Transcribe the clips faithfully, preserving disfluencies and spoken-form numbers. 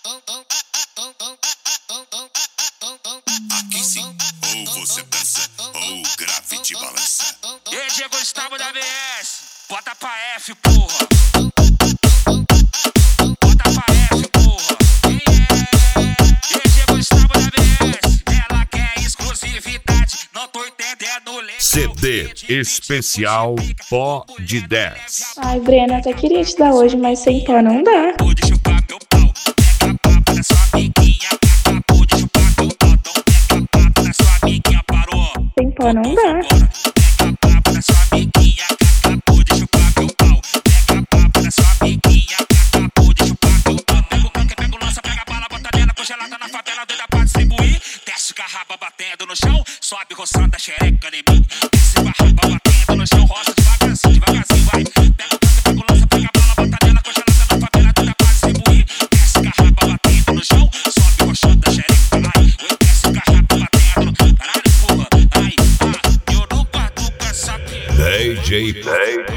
Aqui sim, ou você dança, ou o grafite balança. E aí, Diego Gustavo da B S, bota pra F, porra. Bota pra F, porra. E aí, Diego Gustavo da B S, ela quer exclusividade, não tô entendendo o legal. C D especial Pó de dez. Ai, Breno, até queria te dar hoje, mas sem pó não dá. Pode chupar meu pau, pega papo da sua amiguinha. Pode chupar meu pau, então pega papo da sua amiguinha, parou. Sem pó não dá. Pega papo da sua amiguinha, pode chupar meu pau. Pega papo da sua amiguinha, pode chupar meu pau. Pega o canque, pega o lança, pega a bala, bota nela, congelada na favela, doida pra distribuir. Desce com a raba batendo no chão, sobe roçando a xereca em mim. Desce com a raba batendo no chão, roça devagarzinho, devagarzinho, vai. Pega o canque, pega o lança, pega a bala, bota nela, congelada na favela, doida pra distribuir. Desce com a raba batendo no chão, sobe roçando a xereca, ai. Desce com a raba batendo, caralho, porra, ai, ah, eu não guardo com essa pica. D J, D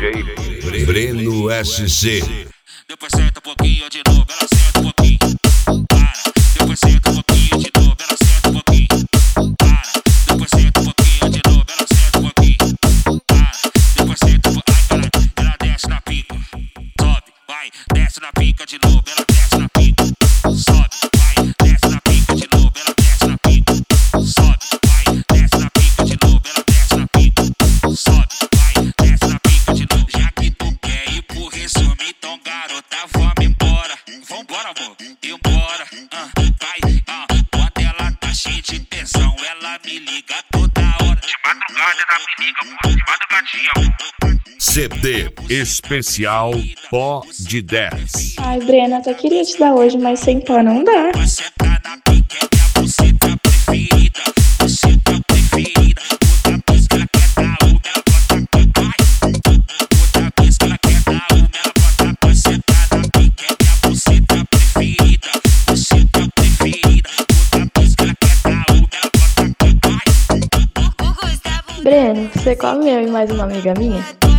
J Breno S C. Depois senta um pouquinho de novo, ela senta um pouquinho. Para, depois senta um pouquinho de novo, ela senta um pouquinho. Para, depois senta um pouquinho de novo, ela senta um pouquinho. Para, depois senta um pouquinho. Ai, caralho, ela desce na pica. Sobe, vai, desce na pica de novo, ela desce na pica. Sobe, vai, desce na pica de novo, ela desce na pica. Sobe, vai, desce na pica de novo, ela desce na pica. Sobe, vai, desce na pica de novo. Já que tu quer ir pro resumo, então garota, vamos embora. Vambora, amor, embora. Ah, vai, ah, quando ela tá cheia de tesão, ela me liga toda hora. De madrugada ela me liga, amor, de madrugadinha, amor. C D especial Pó de dez. Ai, Breno, até queria te dar hoje, mas sem pó não dá. Você tá na pica, é minha buceta preferida. Você tá preferida. Toda vez que ela quer dar uma, ela bota pra vai. Toda vez que ela quer dar uma, ela bota pra. Você tá na pica, é minha buceta preferida. Você tá preferida. Toda vez que ela quer dar uma, ela bota pra vai. Breno, você come eu e mais uma amiga minha?